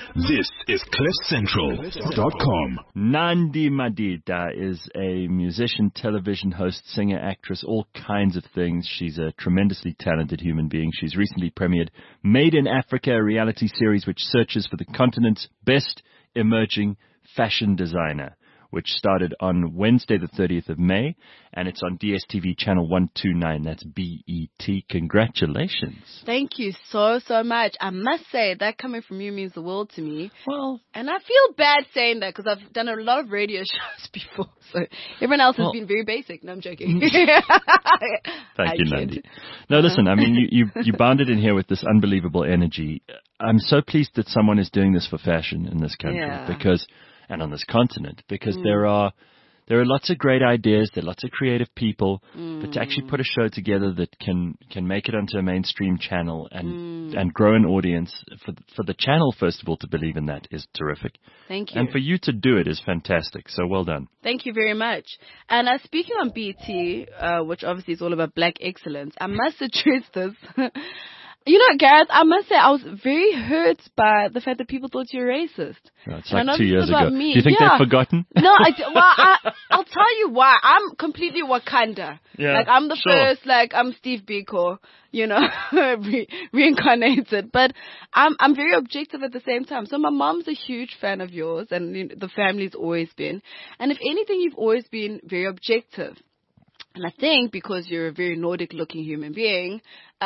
This is CliffCentral.com. Nandi Madida is a musician, television host, singer, actress, all kinds of things. She's a tremendously talented human being. She's recently premiered Made in Africa, a reality series which searches for the continent's best emerging fashion designer, which started on Wednesday the 30th of May, and it's on DSTV channel 129. That's BET. Congratulations. Thank you so much. I must say, that coming from you means the world to me. Well, and I feel bad saying that because I've done a lot of radio shows before, so everyone else has been very basic. No, I'm joking. Thank you, Nandi. No, listen, I mean, you bounded in here with this unbelievable energy. I'm so pleased that someone is doing this for fashion in this country and on this continent, because there are lots of great ideas, there are lots of creative people, but to actually put a show together that can make it onto a mainstream channel and grow an audience for the channel, first of all, to believe in that is terrific. Thank you. And for you to do it is fantastic. So well done. Thank you very much. And speaking on BET, which obviously is all about black excellence, I must address this. You know, Gareth, I must say I was very hurt by the fact that people thought you were racist. No, it's like 2 years ago. Do you think they've forgotten? No, I'll tell you why. I'm completely Wakanda. Yeah, like, I'm the first, like, I'm Steve Biko, you know, reincarnated. But I'm very objective at the same time. So my mom's a huge fan of yours, and you know, the family's always been. And if anything, you've always been very objective. And I think because you're a very Nordic-looking human being,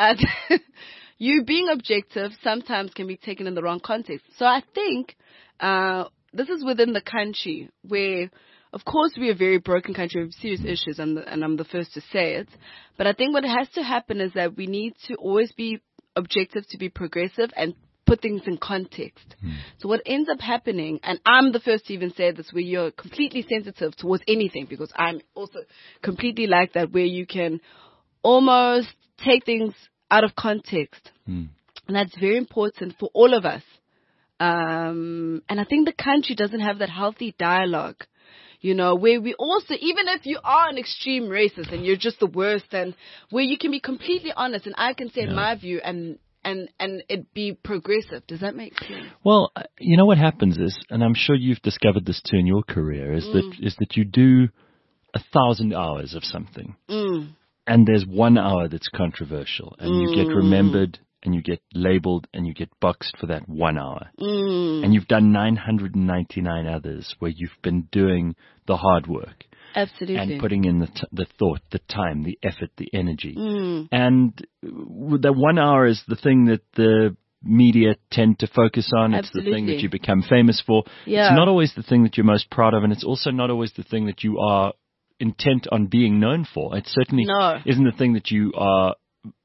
you being objective sometimes can be taken in the wrong context. So I think this is within the country where, of course, we're a very broken country with serious issues, and I'm the first to say it. But I think what has to happen is that we need to always be objective to be progressive and put things in context. So what ends up happening, and I'm the first to even say this, where you're completely sensitive towards anything, because I'm also completely like that, where you can almost take things out of context. And that's very important for all of us. And I think the country doesn't have that healthy dialogue, you know, where we also, even if you are an extreme racist and you're just the worst, and where you can be completely honest and I can say my view and it be progressive. Does that make sense? Well, you know what happens is, and I'm sure you've discovered this too in your career, is that you do 1,000 hours of something. And there's 1 hour that's controversial, and you get remembered, and you get labeled, and you get boxed for that 1 hour. And you've done 999 others where you've been doing the hard work. Absolutely. And putting in the thought, the time, the effort, the energy. And the 1 hour is the thing that the media tend to focus on. It's the thing that you become famous for. Yeah. It's not always the thing that you're most proud of, and it's also not always the thing that you are intent on being known for. It certainly isn't the thing that you are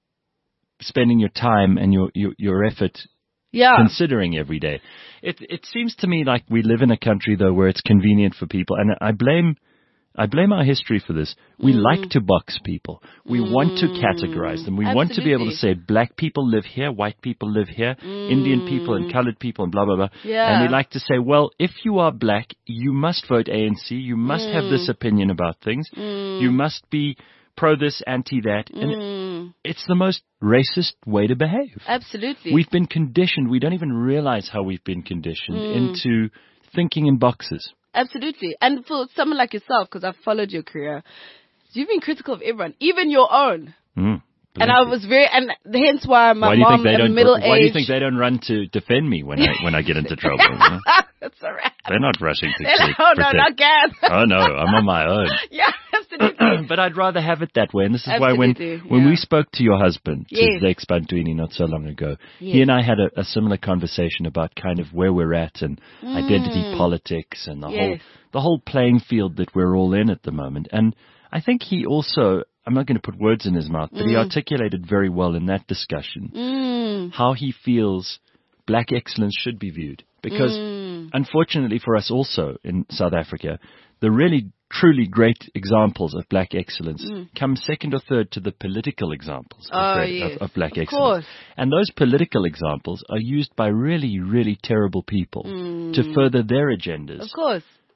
spending your time and your effort considering every day. It seems to me like we live in a country, though, where it's convenient for people, and I blame our history for this. We like to box people. We want to categorize them. We want to be able to say black people live here, white people live here, Indian people and colored people and blah, blah, blah. Yeah. And we like to say, well, if you are black, you must vote ANC. You must have this opinion about things. You must be pro this, anti that. And it's the most racist way to behave. Absolutely. We've been conditioned. We don't even realize how we've been conditioned into thinking in boxes. Absolutely. And for someone like yourself, because I've followed your career, you've been critical of everyone, even your own. And I was and hence why my mom at middle age. Why do you think they don't run to defend me when I get into trouble? You know? That's all right. They're not rushing to Oh, no, not again. Oh, no, I'm on my own. Yeah, absolutely. But I'd rather have it that way. And this is why when we spoke to your husband, to Zach Spantwini, not so long ago, he and I had a similar conversation about kind of where we're at and identity politics and the whole playing field that we're all in at the moment. And I think he also, I'm not going to put words in his mouth, but he articulated very well in that discussion how he feels black excellence should be viewed. Because unfortunately for us also in South Africa, the really truly great examples of black excellence come second or third to the political examples of black excellence. Course. And those political examples are used by really, really terrible people to further their agendas. Of course.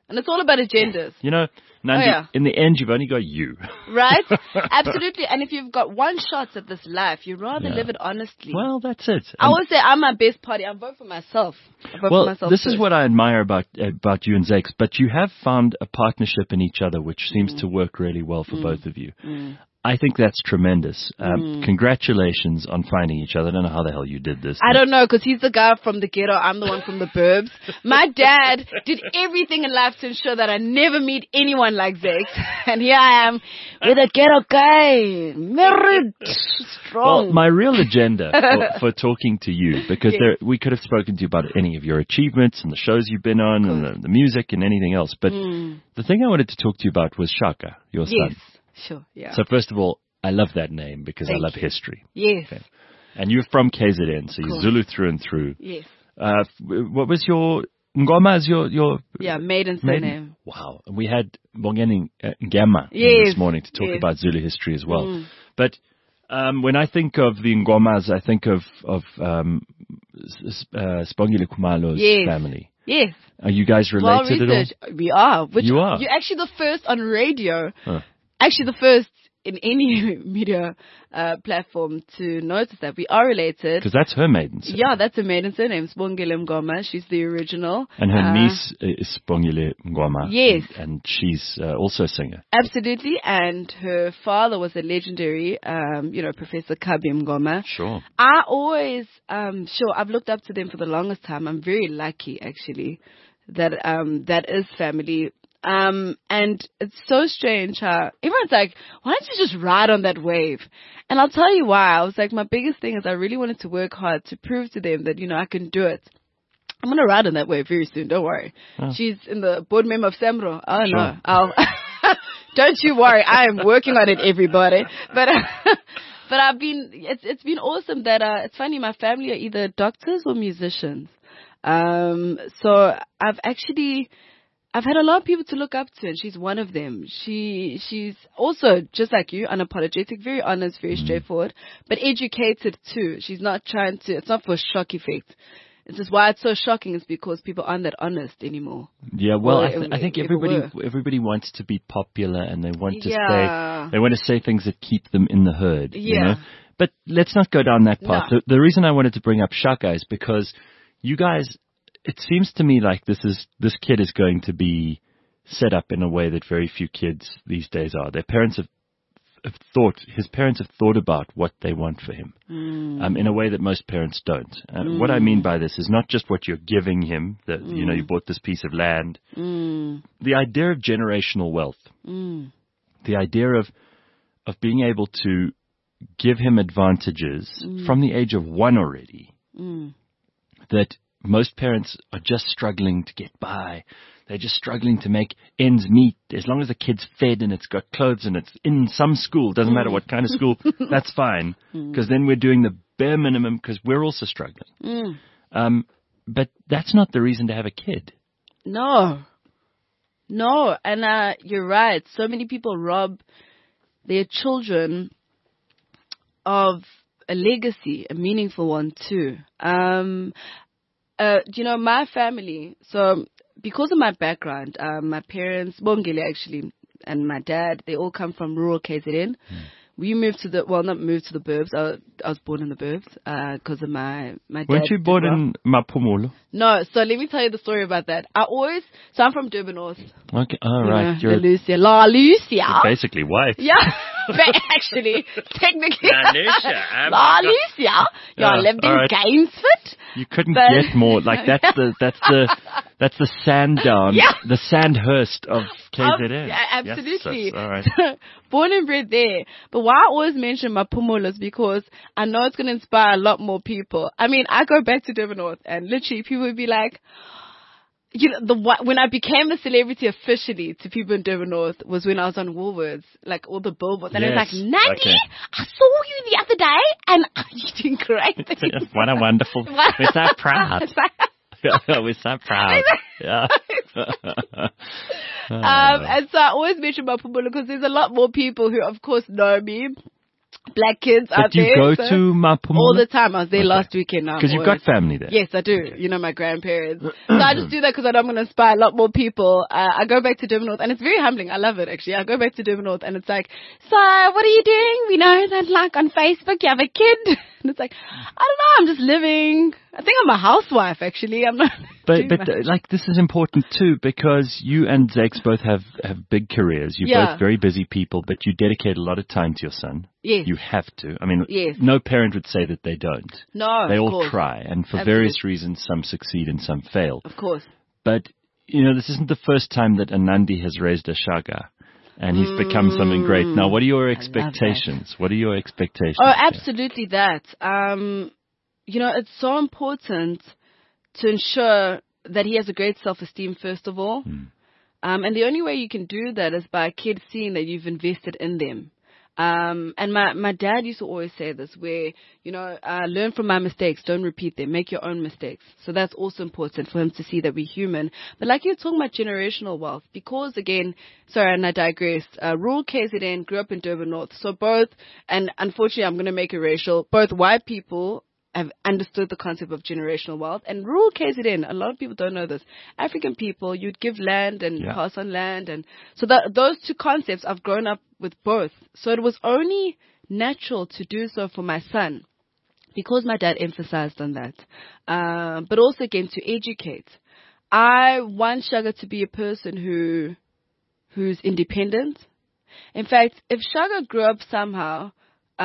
And it's all about agendas. You know, Nandi, in the end, you've only got you. Right? Absolutely. And if you've got one shot at this life, you'd rather live it honestly. Well, that's it. I always say I'm my best party. I vote for myself. This is what I admire about you and Zakes. But you have found a partnership in each other which seems to work really well for both of you. I think that's tremendous. Congratulations on finding each other. I don't know how the hell you did this. I don't know, because he's the guy from the ghetto. I'm the one from the burbs. My dad did everything in life to ensure that I never meet anyone like Zakes. And here I am with a ghetto guy, married, strong. Well, my real agenda for talking to you, because we could have spoken to you about any of your achievements and the shows you've been on and the music and anything else. But the thing I wanted to talk to you about was Shaka, your son. Sure, yeah. So first of all, I love that name because I love history. Yes. Okay. And you're from KZN, so you're Zulu through and through. Yes. What was your Ngoma? Is your maiden surname? Wow. And we had Bongeni Ngema this morning to talk about Zulu history as well. But when I think of the Ngomas, I think of Sibongile Khumalo's family. Yes. Are you guys related at all? We are. You are. You're actually the first on radio. Actually, the first in any media platform to notice that we are related. Because that's her maiden surname. Yeah, that's her maiden surname, Sibongile Ngoma. She's the original. And her niece is Sibongile Ngoma. Yes. And she's also a singer. Absolutely. And her father was a legendary, Professor Kabi Ngoma. Sure. I always, I've looked up to them for the longest time. I'm very lucky, actually, that is family. And it's so strange how everyone's like, why don't you just ride on that wave? And I'll tell you why. I was like, my biggest thing is I really wanted to work hard to prove to them that, I can do it. I'm going to ride on that wave very soon. Don't worry. Oh. She's in the board member of SAMRO. Oh, sure. No. Don't you worry. I am working on it, everybody. But it's been awesome that, it's funny. My family are either doctors or musicians. So I've had a lot of people to look up to, and she's one of them. She's also, just like you, unapologetic, very honest, very straightforward, but educated too. She's not it's not for shock effect. It's just why it's so shocking is because people aren't that honest anymore. Yeah, well, I think everybody wants to be popular, and they want to say things that keep them in the herd. Yeah. You know? But let's not go down that path. No. The reason I wanted to bring up Shaka is because you guys, it seems to me like this kid is going to be set up in a way that very few kids these days are. Their parents his parents have thought about what they want for him, in a way that most parents don't. What I mean by this is not just what you're giving him, that, you bought this piece of land. The idea of generational wealth, the idea of being able to give him advantages from the age of 1 already, that most parents are just struggling to get by. They're just struggling to make ends meet. As long as the kid's fed and it's got clothes and it's in some school, doesn't matter what kind of school, that's fine. Because then we're doing the bare minimum because we're also struggling. But that's not the reason to have a kid. No. And you're right. So many people rob their children of a legacy, a meaningful one too. My family, so because of my background, my parents, Bongile actually, and my dad, they all come from rural KZN. We moved to not moved to the burbs. I was born in the burbs because of my dad. Weren't you born in Maphumulo? No, so let me tell you the story about that. So I'm from Durban North. Okay, all right. You're La Lucia. Basically white. Yeah, actually, technically. La Lucia. I lived in Gainesford. You couldn't get more. Like that's the Sandown, the Sandhurst of KZN. Yeah, absolutely. Yes, all right. Born and bred there. But why I always mention Maphumulo is because I know it's going to inspire a lot more people. I mean, I go back to Durban North and literally people would be like, when I became a celebrity officially to people in Durban North was when I was on Woolworths, like all the billboards. And it was like, Nandi, I saw you the other day and you're doing great things. What a wonderful, we're so proud. We're so proud. Yeah. And so I always mention Maphumulo because there's a lot more people who, of course, know me. black kids out there. But you go to Maphumulo? All the time. I was there last weekend now. Because you've got family there. Yes, I do. Okay. You know, my grandparents. So I just do that because I know I'm going to inspire a lot more people. I go back to Durban North, and it's very humbling. I love it, actually. I go back to Durban North, and it's like, so what are you doing? We know that, like, on Facebook you have a kid. And it's like, I don't know, I'm just living. I think I'm a housewife, actually. I'm not. But like, this is important too, because you and Zex both have big careers. You're both very busy people, but you dedicate a lot of time to your son. Yes. You have to. I mean, no parent would say that they don't. No, they all course. try, and for various reasons, some succeed and some fail. Of course. But, you know, this isn't the first time that Anandi has raised a Shaka. And he's become something great. Now, what are your expectations? What are your expectations? Oh, absolutely that. You know, it's so important to ensure that he has a great self-esteem, first of all. And the only way you can do that is by kids seeing that you've invested in them. And my dad used to always say this, where, you know, learn from my mistakes, don't repeat them, make your own mistakes. So that's also important for him to see that we're human. But like you're talking about generational wealth, because again, sorry, and I digressed, rural KZN, grew up in Durban North. So both, and unfortunately I'm going to make it racial, both white people have understood the concept of generational wealth. And rural KZN, a lot of people don't know this. African people, you'd give land and pass on land. And so those two concepts, I've grown up with both. So it was only natural to do so for my son, because my dad emphasized on that. But also, again, to educate. I want Shaka to be a person who's independent. In fact, if Shaka grew up somehow,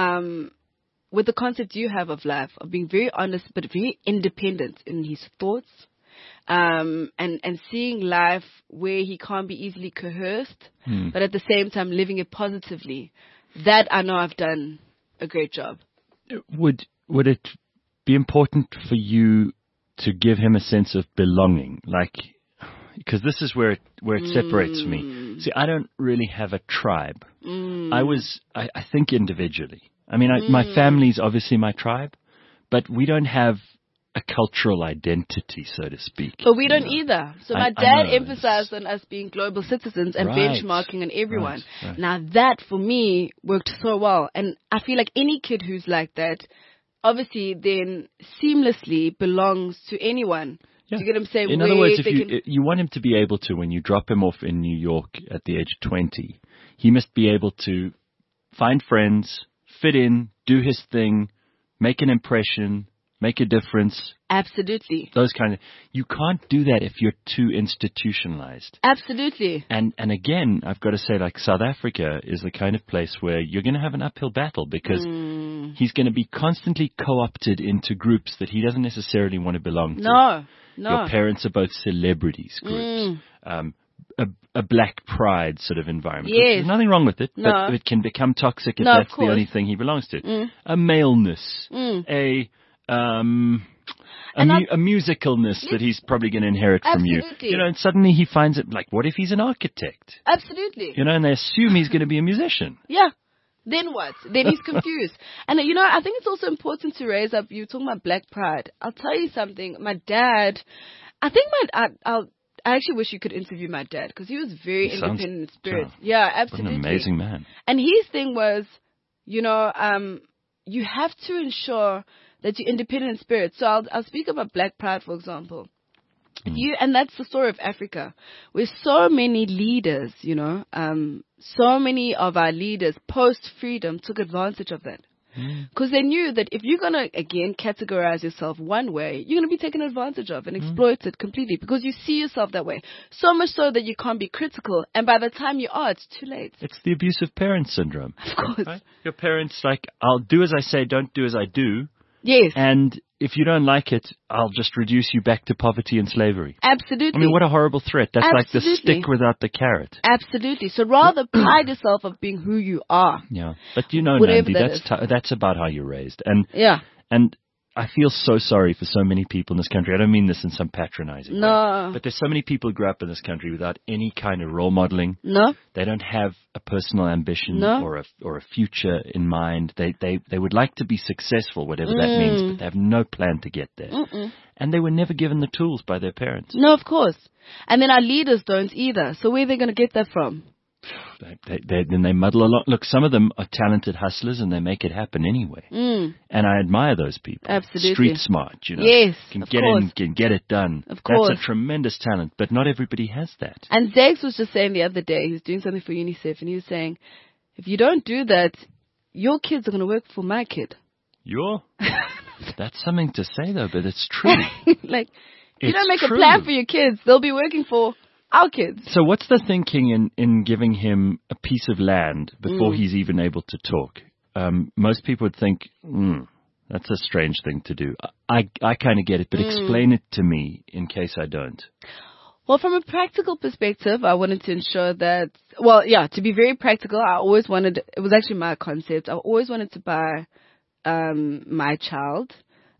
with the concept you have of life, of being very honest but very independent in his thoughts, and seeing life where he can't be easily coerced, but at the same time living it positively, that I know I've done a great job. Would it be important for you to give him a sense of belonging? Like, because this is where it separates me. See, I don't really have a tribe. I think individually. I mean, my family's obviously my tribe, but we don't have a cultural identity, so to speak. But we don't either. So my dad emphasized on us being global citizens and benchmarking on everyone. Right. Now that, for me, worked so well. And I feel like any kid who's like that, obviously then seamlessly belongs to anyone. Yeah. Do you get what I'm saying? In other words, if you want him to be able to, when you drop him off in New York at the age of 20, he must be able to find friends, fit in, do his thing, make an impression, make a difference. Absolutely. Those kind of, you can't do that if you're too institutionalized. Absolutely. And again, I've got to say, like, South Africa is the kind of place where you're going to have an uphill battle, because he's going to be constantly co-opted into groups that he doesn't necessarily want to belong to. No. Your parents are both celebrities groups. A black pride sort of environment. Yes. There's nothing wrong with it, but it can become toxic if that's the only thing he belongs to. A maleness, a musicalness that he's probably going to inherit from you. You know, and suddenly he finds it like, what if he's an architect? Absolutely. You know, and they assume he's going to be a musician. Yeah. Then what? Then he's confused. And, you know, I think it's also important to raise up, you're talking about black pride. I'll tell you something. My dad, I think I actually wish you could interview my dad, because he was very independent in spirit. Yeah, absolutely. What an amazing man. And his thing was, you know, you have to ensure that you're independent in spirit. So I'll speak about black pride, for example. And that's the story of Africa, where so many leaders, you know, so many of our leaders post-freedom took advantage of that. Because they knew that if you're going to, again, categorize yourself one way, you're going to be taken advantage of and exploited completely, because you see yourself that way. So much so that you can't be critical. And by the time you are, it's too late. It's the abusive parent syndrome. Of course. Right? Your parents, like, I'll do as I say, don't do as I do. Yes. And if you don't like it, I'll just reduce you back to poverty and slavery. Absolutely. I mean, what a horrible threat. That's like the stick without the carrot. Absolutely. So rather pride yourself of being who you are. Yeah. But you know, Nandi, that's about how you're raised. And I feel so sorry for so many people in this country. I don't mean this in some patronizing way. But there's so many people who grew up in this country without any kind of role modeling. No. They don't have a personal ambition or a future in mind. They would like to be successful, whatever that means, but they have no plan to get there. And they were never given the tools by their parents. No, of course. And then our leaders don't either. So where are they going to get that from? then they muddle along. Look, some of them are talented hustlers and they make it happen anyway. And I admire those people. Absolutely. Street smart, Yes, can get in, can get it done. Of course. That's a tremendous talent, but not everybody has that. And Zex was just saying the other day, he was doing something for UNICEF, and he was saying, if you don't do that, your kids are going to work for my kid. That's something to say, though, but it's true. Like, if you don't make a plan for your kids, they'll be working for our kids. So what's the thinking in giving him a piece of land before he's even able to talk? Most people would think, that's a strange thing to do. I kind of get it, but explain it to me in case I don't. Well, from a practical perspective, I wanted to ensure that, to be very practical, I always wanted, it was actually my concept, I always wanted to buy my child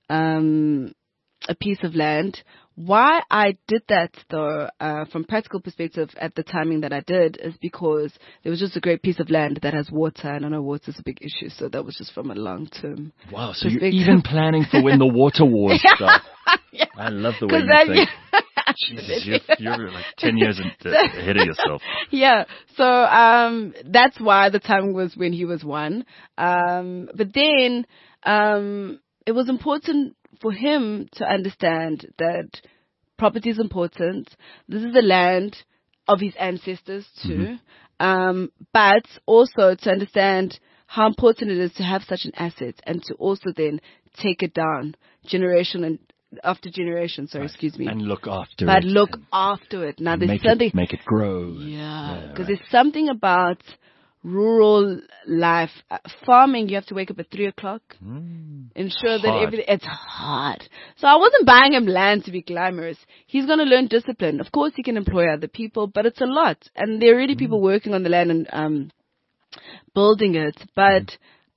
a piece of land. Why I did that, though, from practical perspective at the timing that I did, is because there was just a great piece of land that has water, and I know water is a big issue, so that was just from a long-term Wow, so you're even planning for when the water wars start. Yeah. I love the way you think. Jesus, you're like 10 years ahead of yourself. Yeah, so that's why the timing was when he was 1. But then it was important for him to understand that property is important. This is the land of his ancestors too. But also to understand how important it is to have such an asset and to also then take it down generation after generation. Excuse me. And look after it. But look after it. Now there's something. Make it grow. Yeah. Because there's something about rural life. Farming, you have to wake up at 3:00. Ensure that everything, it's hard. So I wasn't buying him land to be glamorous. He's going to learn discipline. Of course he can employ other people, but it's a lot. And there are really people working on the land and building it. But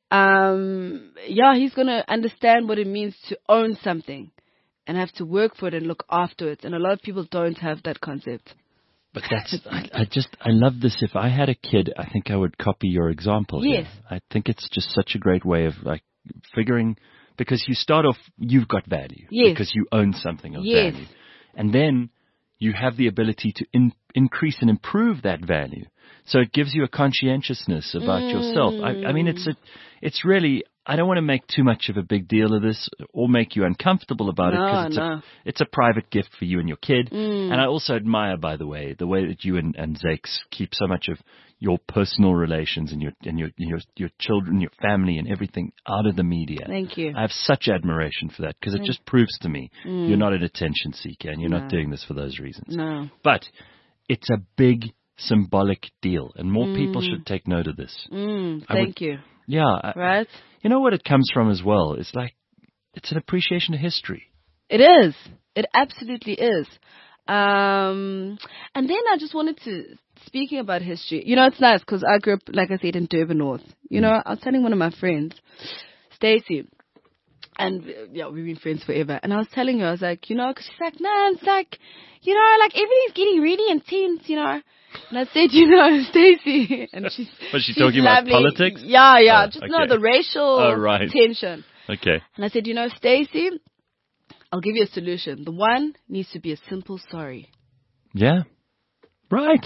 he's going to understand what it means to own something and have to work for it and look after it. And a lot of people don't have that concept. But that's, I love this. If I had a kid, I think I would copy your example. Yes. Here. I think it's just such a great way of like figuring, because you start off, you've got value. Yes. Because you own something of value. And then you have the ability to increase and improve that value. So it gives you a conscientiousness about yourself. I mean, it's really, I don't want to make too much of a big deal of this or make you uncomfortable about it, because it's a private gift for you and your kid. And I also admire, by the way that you and Zex keep so much of your personal relations and your children, your family and everything out of the media. Thank you. I have such admiration for that, because it just proves to me you're not an attention seeker and you're not doing this for those reasons. No. But it's a big symbolic deal, and more people should take note of this. Thank you. Yeah. Right? You know what it comes from as well? It's like, it's an appreciation of history. It is. It absolutely is. And then I just wanted to, speaking about history, it's nice because I grew up, like I said, in Durban North. I was telling one of my friends, Stacey, and we've been friends forever. And I was telling her, I was like, because she's like, no, it's like, like everything's getting really intense, And I said, Stacey, and she's talking lovely. About politics? Yeah, the racial tension. Okay. And I said, Stacey, I'll give you a solution. The one needs to be a simple sorry. Yeah. Right.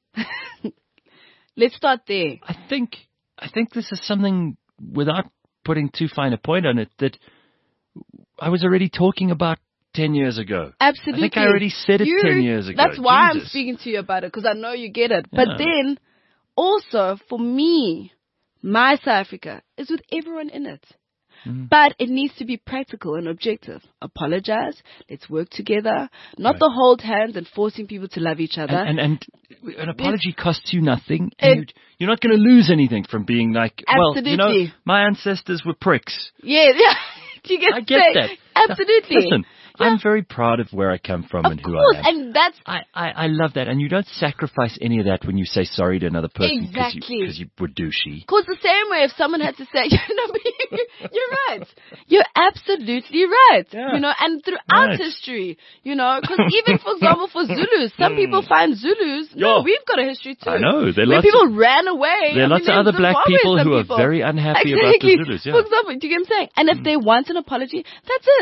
Let's start there. I think this is something, without putting too fine a point on it, that I was already talking about 10 years ago. Absolutely. I think I already said it 10 years ago. That's why I'm speaking to you about it, because I know you get it. But then, also, for me, my South Africa is with everyone in it. But it needs to be practical and objective. Apologize. Let's work together. Not the hold hands and forcing people to love each other. And an apology costs you nothing. And you're not going to lose anything from being like, absolutely. My ancestors were pricks. Yeah. I get that. Absolutely. Listen, I'm very proud of where I come from and who I am. And that's... I love that. And you don't sacrifice any of that when you say sorry to another person. Exactly. Because you were douchey. Because the same way if someone had to say, you're right. You're absolutely right. Yeah. And throughout history, because even, for example, for Zulus, some people find Zulus, we've got a history too. I know. Where people ran away. There are lots of other black people who are very unhappy about the Zulus. Yeah. For example, do you get what I'm saying? And if they want an apology, that's it.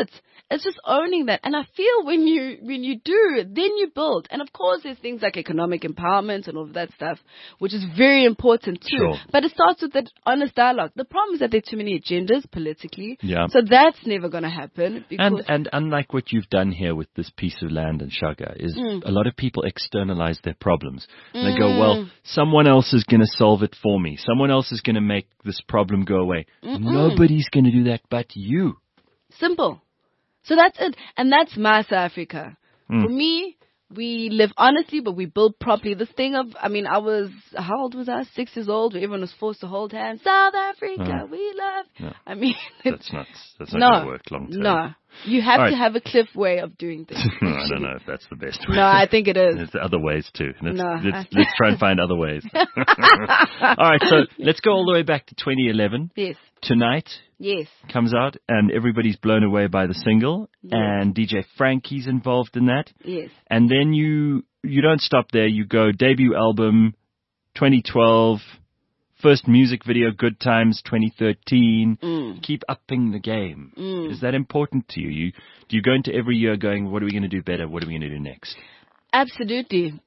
it's just owning that. And I feel when you do, then you build. And of course, there's things like economic empowerment and all of that stuff, which is very important too. Sure. But it starts with that honest dialogue. The problem is that there are too many agendas politically. Yeah. So that's never going to happen. Because And unlike what you've done here with this piece of land in Shaka, is a lot of people externalize their problems. They go, well, someone else is going to solve it for me. Someone else is going to make this problem go away. Nobody's going to do that but you. Simple. So that's it. And that's my South Africa. For me, we live honestly, but we build properly. This thing of, how old was I? 6 years old, where everyone was forced to hold hands. South Africa, we love. No. I mean, that's not going to work long term. No. You have to have a cliff way of doing things. I don't know if that's the best way. No, I think it is. There's other ways too. Let's try and find other ways. All right, so let's go all the way back to 2011. Yes. Tonight. Yes. Comes out and everybody's blown away by the single. Yes. And DJ Frankie's involved in that. Yes. And then you don't stop there. You go debut album 2012. First music video, Good Times, 2013. Keep upping the game. Is that important to you? Do you go into every year going, what are we going to do better? What are we going to do next? Absolutely.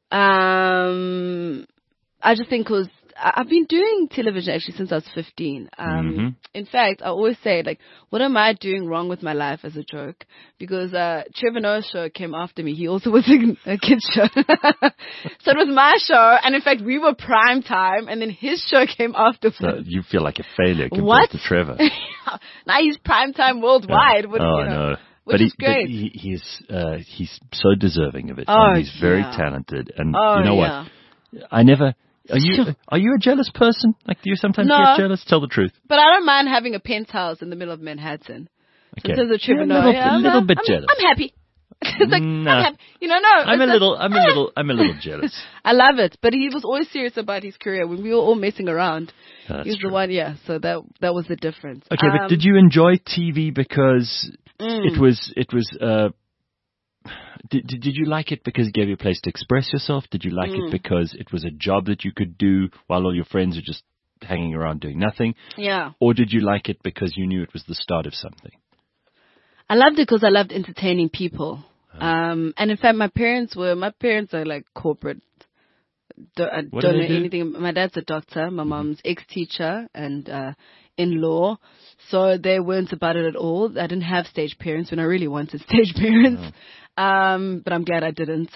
I just think because I've been doing television actually since I was 15. In fact, I always say, like, what am I doing wrong with my life as a joke? Because Trevor Noah's show came after me. He also was a kid's show. So it was my show. And in fact, we were prime time. And then his show came afterwards. So you feel like a failure compared to Trevor. Now he's prime time worldwide. I know. Which is great. But he's so deserving of it. And he's very talented. And you know what? I never... Are you a jealous person? Like, do you sometimes get jealous? Tell the truth. But I don't mind having a penthouse in the middle of Manhattan. Okay. So in terms of Trevor Noah, a little bit jealous. I'm happy. It's like, I'm happy. I'm a little jealous. I love it. But he was always serious about his career. When we were all messing around, he was the one. Yeah. So that was the difference. Okay, but did you enjoy TV because it was Did you like it because it gave you a place to express yourself? Did you like it because it was a job that you could do while all your friends are just hanging around doing nothing? Yeah. Or did you like it because you knew it was the start of something? I loved it because I loved entertaining people. And in fact, my parents are like corporate. I don't know anything. My dad's a doctor. My mom's ex-teacher and in-law. So they weren't about it at all. I didn't have stage parents when I really wanted stage parents. But I'm glad I didn't,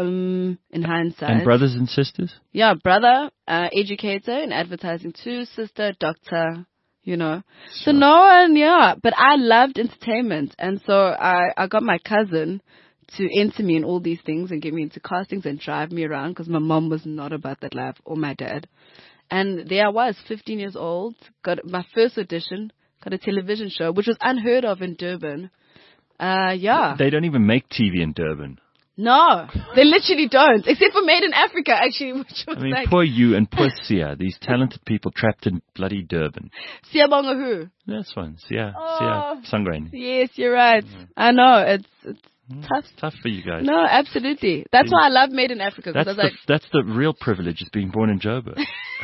in hindsight. And brothers and sisters? Yeah, brother, educator in advertising too, sister, doctor, Sure. So no one, but I loved entertainment. And so I got my cousin to enter me in all these things and get me into castings and drive me around because my mom was not about that life, or my dad. And there I was, 15 years old, got my first audition, got a television show, which was unheard of in Durban. They don't even make TV in Durban. No, they literally don't, except for Made in Africa, actually, which was poor you and poor Sia, these talented people trapped in bloody Durban. Sia Bonga who? That's one, Sia Sangren. Yes, you're right. I know, it's tough. Tough for you guys. No, absolutely. That's why I love Made in Africa. That's the real privilege, is being born in Joburg.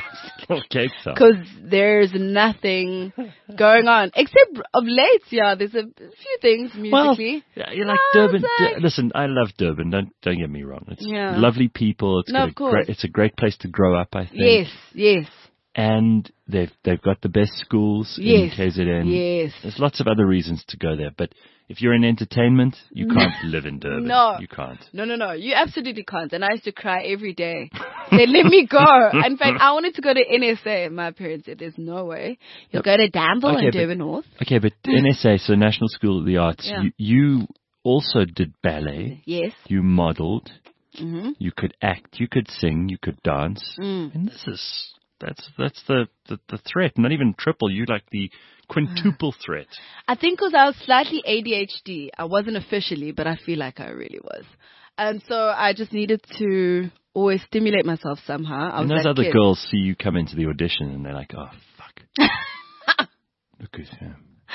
Because there's nothing going on. Except of late, there's a few things musically. Well, you like Durban. Listen, I love Durban. Don't get me wrong. It's lovely people. It's a great place to grow up, I think. Yes. And they've got the best schools in KZN. Yes. There's lots of other reasons to go there, but if you're in entertainment, you can't live in Durban. No. You can't. No. You absolutely can't. And I used to cry every day. They let me go. In fact, I wanted to go to NSA. My parents said, there's no way. You'll go to Danville and Durban North. Okay, but NSA, so National School of the Arts, you also did ballet. Yes. You modeled. Mm-hmm. You could act. You could sing. You could dance. And this is... That's the threat. Not even triple. You like the quintuple threat. I think because I was slightly ADHD. I wasn't officially, but I feel like I really was. And so I just needed to always stimulate myself somehow. And those other girls see you come into the audition and they're like, oh, fuck. Look at him.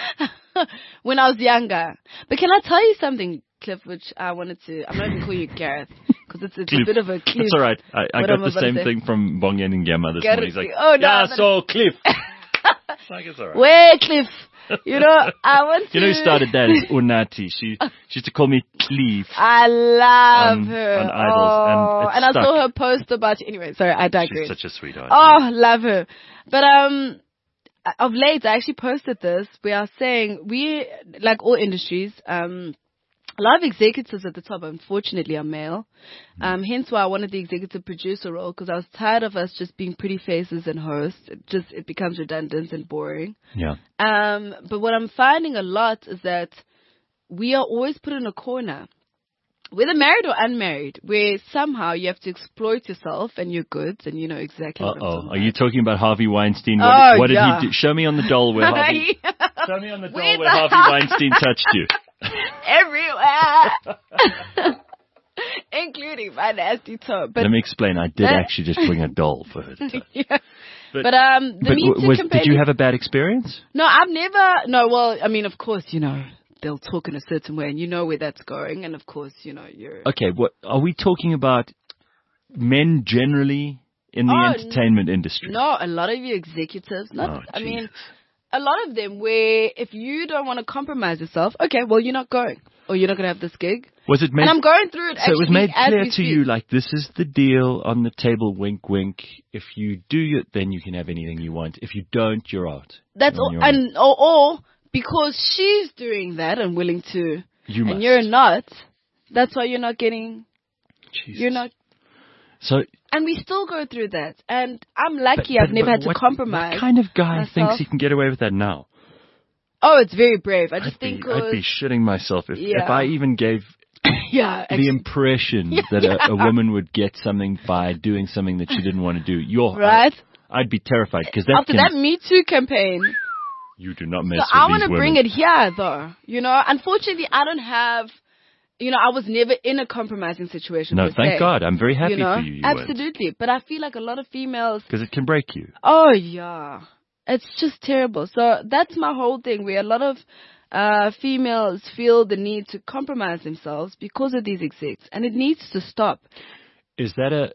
When I was younger. But can I tell you something, Cliff, which I wanted to... I'm not going to call you Gareth. Because it's a bit of a Cliff. That's all right. I got the same thing from Bongen and Gemma this morning. He's like, oh, no, so Cliff. like it's all right. Where, Cliff? You know, I want to... You know who started that is Unati. She used to call me Cleve. I love her. On Idols. And I saw her post about you. Anyway, sorry, I digress. She's such a sweetheart. Oh, love her. But of late, I actually posted this. We are saying we, like all industries, a lot of executives at the top, unfortunately, are male. Hence why I wanted the executive producer role, because I was tired of us just being pretty faces and hosts. It becomes redundant and boring. Yeah. But what I'm finding a lot is that we are always put in a corner, whether married or unmarried, where somehow you have to exploit yourself and your goods, and you know exactly what I'm talking about. Are you talking about Harvey Weinstein? What did he do? Show me on the doll where Harvey... Show me on the doll where Harvey Weinstein touched you. Everywhere. Including my nasty toe. But let me explain. I did actually just bring a doll for her to touch. Yeah. But the Me Too campaign... Did you have a bad experience? No, I've never... No, well, I mean, of course, you know, they'll talk in a certain way and you know where that's going. And of course, you know, you're... Okay, what are we talking about? Men generally in the entertainment industry? No, a lot of you executives. I mean... A lot of them where if you don't want to compromise yourself, okay, well, you're not going. Or you're not going to have this gig. Was it made... And I'm going through it. So it was made clear to you, like, this is the deal on the table, wink, wink. If you do it, then you can have anything you want. If you don't, you're out. That's all. And or because she's doing that and willing to, and you're not, that's why you're not getting... Jesus. You're not... So... And we still go through that. And I'm lucky I've never had to compromise. What kind of guy thinks he can get away with that now? Oh, it's very brave. I'd be shitting myself if I even gave the impression that a woman would get something by doing something that she didn't want to do. Right. I'd be terrified. Because after that Me Too campaign... You do not mess with these women. So I want to bring it here, though. You know, unfortunately, I don't have... You know, I was never in a compromising situation. No, thank God. I'm very happy for you. Absolutely. But I feel like a lot of females... Because it can break you. Oh, yeah. It's just terrible. So that's my whole thing, where a lot of females feel the need to compromise themselves because of these execs. And it needs to stop. Is that a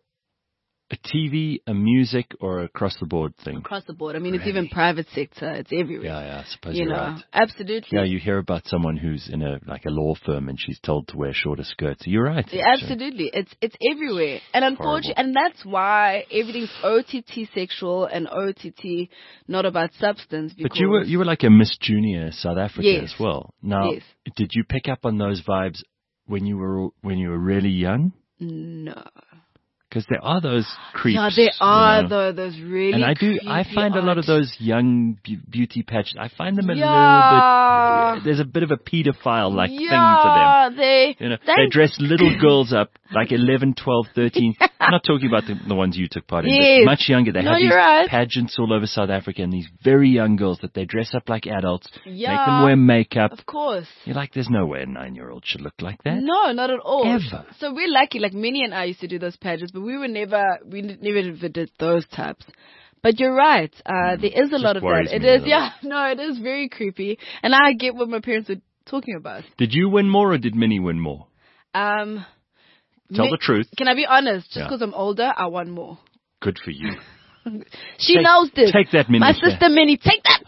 TV, a music, or across the board thing? Across the board. I mean, It's even private sector. It's everywhere. Yeah, I suppose you're right. Absolutely. Yeah, you hear about someone who's in a law firm and she's told to wear shorter skirts. You're right. Yeah, absolutely. It's everywhere. And unfortunately, and that's why everything's OTT sexual and OTT not about substance. But you were like a Miss Junior South Africa as well. Now, yes. Did you pick up on those vibes when you were really young? No. Because there are those creeps. Yeah, there are those really. And I find a lot of those young beauty pageants. I find them a little bit. There's a bit of a pedophile-like thing to them. They dress little girls up like 11, 12, 13. I'm not talking about the ones you took part in, but much younger. They have these pageants all over South Africa, and these very young girls that they dress up like adults, make them wear makeup. Of course. You're like, there's no way a 9-year-old should look like that. No, not at all. Ever. So we're lucky. Like Minnie and I used to do those pageants, but we never did those types. But you're right. There is a lot of that. It is, it is very creepy. And I get what my parents were talking about. Did you win more or did Minnie win more? Tell the truth. Can I be honest? Just because I'm older, I won more. Good for you. She knows this. Take that, Minnie. My sister Minnie, take that.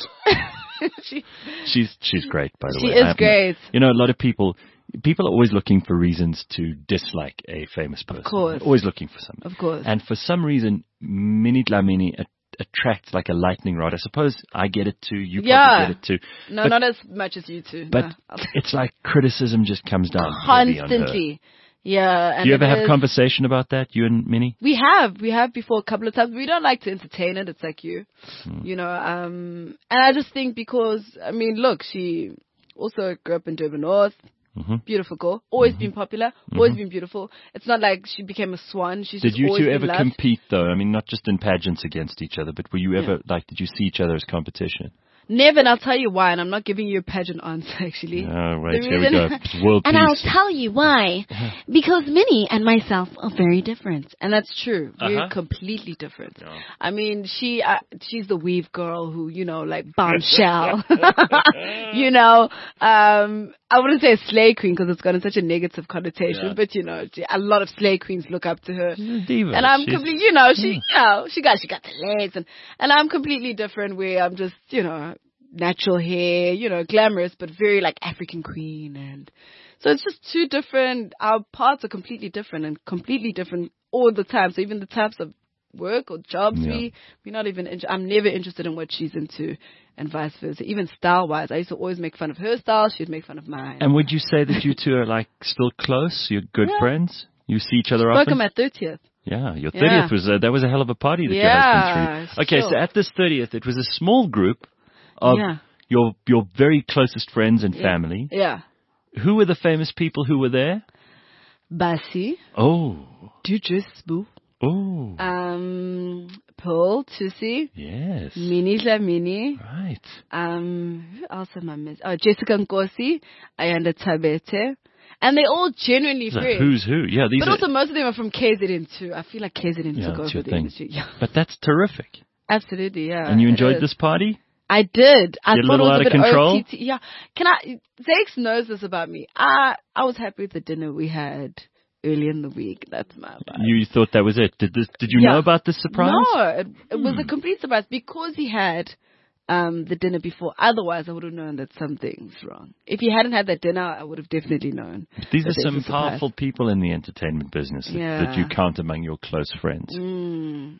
She's great, by the way. She is great. You know, a lot of people are always looking for reasons to dislike a famous person. Of course. They're always looking for something. Of course. And for some reason, Minnie Dlamini attracts like a lightning rod. I suppose I get it too. You probably get it too. No, not as much as you two. But it's like criticism just comes down constantly. Yeah. And do you ever have conversation about that, you and Minnie? We have before a couple of times. We don't like to entertain it. It's like you know, and I just think because, I mean, look, she also grew up in Durban North. Mm-hmm. Beautiful girl. Always been popular. Always been beautiful. It's not like she became a swan. Did you two ever compete though? I mean, not just in pageants against each other, but were you ever did you see each other as competition? Never, and I'll tell you why, and I'm not giving you a pageant answer, actually. Oh, wait, here we go. World and peace. I'll tell you why. Because Minnie and myself are very different. And that's true. We're completely different. Yeah. I mean, she's the weave girl who, you know, like bombshell. You know, I wouldn't say a slay queen because it's got such a negative connotation, but a lot of slay queens look up to her. She's a diva. And I'm completely, she got the legs, and I'm completely different where I'm just, natural hair, glamorous, but very like African queen, and so it's just two different. Our paths are completely different and completely different all the time. So even the types of work or jobs we're not even. I'm never interested in what she's into. And vice versa. Even style-wise, I used to always make fun of her style. She'd make fun of mine. And would you say that you two are like still close? You're good friends? You see each other often? Spoke on my 30th. Yeah, your 30th was that was a hell of a party that your husband threw. Okay, so at this 30th, it was a small group of your very closest friends and family. Yeah. Who were the famous people who were there? Basi. Oh. Dujisbu. Oh. Pearl Tusi. Yes. Minnie Dlamini. Right. Who else am I missing? Oh, Jessica Nkosi. Ayanda Tabete. And they're all genuinely friends. Who's who? Yeah, these. But also most of them are from KZN too. I feel like KZN took over the industry. Yeah. But that's terrific. Absolutely, yeah. And you enjoyed this party? I did. I thought it was out of control. OTT. Yeah. Zakes knows this about me. I was happy with the dinner we had early in the week. That's my vibe. You thought that was it. Did you know about this surprise? No, it was a complete surprise because he had the dinner before. Otherwise, I would have known that something's wrong. If he hadn't had that dinner, I would have definitely known. These are some powerful people in the entertainment business that you count among your close friends. And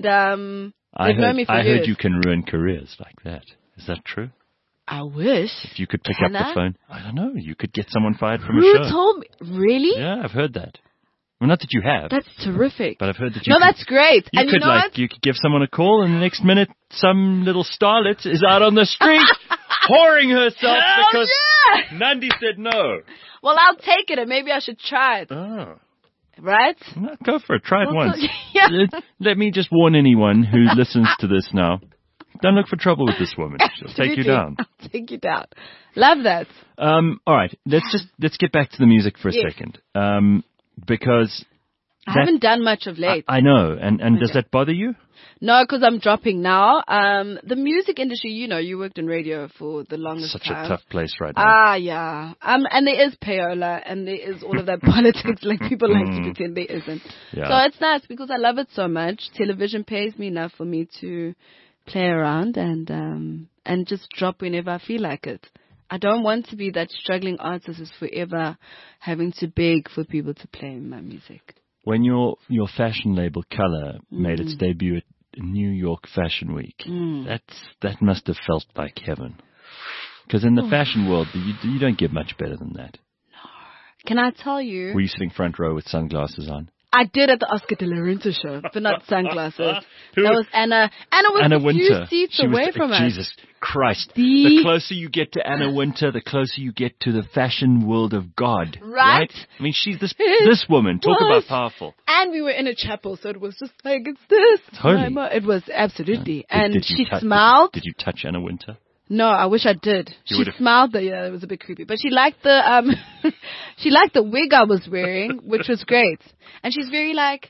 I heard you can ruin careers like that. Is that true? I wish. If you could pick up the phone. I don't know. You could get someone fired from a show. Who told me? Really? Yeah, I've heard that. Well, not that you have. That's terrific. But I've heard that you that's great. You could give someone a call and the next minute some little starlet is out on the street whoring herself because Nandi said no. Well, I'll take it and maybe I should try it. Oh. Right? No, go for it. Try it once. Let me just warn anyone who listens to this now. Don't look for trouble with this woman. She'll take you down. I'll take you down. Love that. All right. Let's get back to the music for a second. Because I haven't done much of late. I know. And does that bother you? No, because I'm dropping now. The music industry, you worked in radio for the longest time. Such a tough place right now. Yeah. And there is payola and there is all of that politics like people like to pretend there isn't. Yeah. So it's nice because I love it so much. Television pays me enough for me to play around and just drop whenever I feel like it. I don't want to be that struggling artist who's forever having to beg for people to play my music. When your fashion label Color made its debut at New York Fashion Week, that must have felt like heaven. Because in the fashion world, you don't get much better than that. No. Can I tell you? Were you sitting front row with sunglasses on? I did at the Oscar de la Renta show, but not sunglasses. That was Anna. Anna was a Winter. few seats away from us. Jesus Christ. The closer you get to Anna Winter, the closer you get to the fashion world of God. Right? I mean, she's this woman. Talk about powerful. And we were in a chapel, so it was just like, it's this. Totally. It was absolutely. And she smiled. Did you touch Anna Winter? No, I wish I did. She smiled. It was a bit creepy, but she liked the she liked the wig I was wearing, which was great. And she's very like,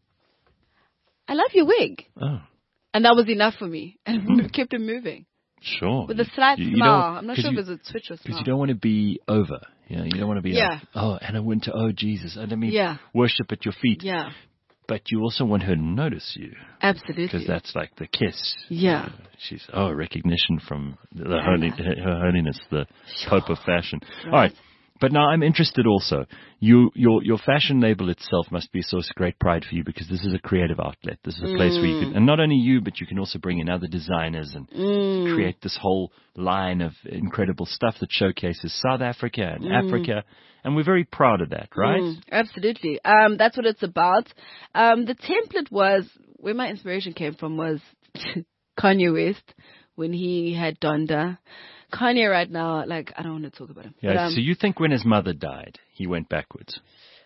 I love your wig. Oh. And that was enough for me, and kept it moving. Sure. With a slight smile. I'm not sure if it was a twitch or smile. Because you don't want to be over. You don't want to be like, oh, Anna Winter, oh, Jesus. Let me worship at your feet. Yeah. But you also want her to notice you. Absolutely. Because that's like the kiss. Yeah. She's, recognition from Her Holiness, the Pope of Fashion. Right. All right. But now I'm interested also. Your fashion label itself must be a source of great pride for you because this is a creative outlet. This is a place where you can, and not only you, but you can also bring in other designers and create this whole line of incredible stuff that showcases South Africa and Africa. And we're very proud of that, right? Absolutely. That's what it's about. The template was, where my inspiration came from was Kanye West when he had Donda. Kanye right now, like, I don't want to talk about him. Yeah, but, so you think when his mother died, he went backwards?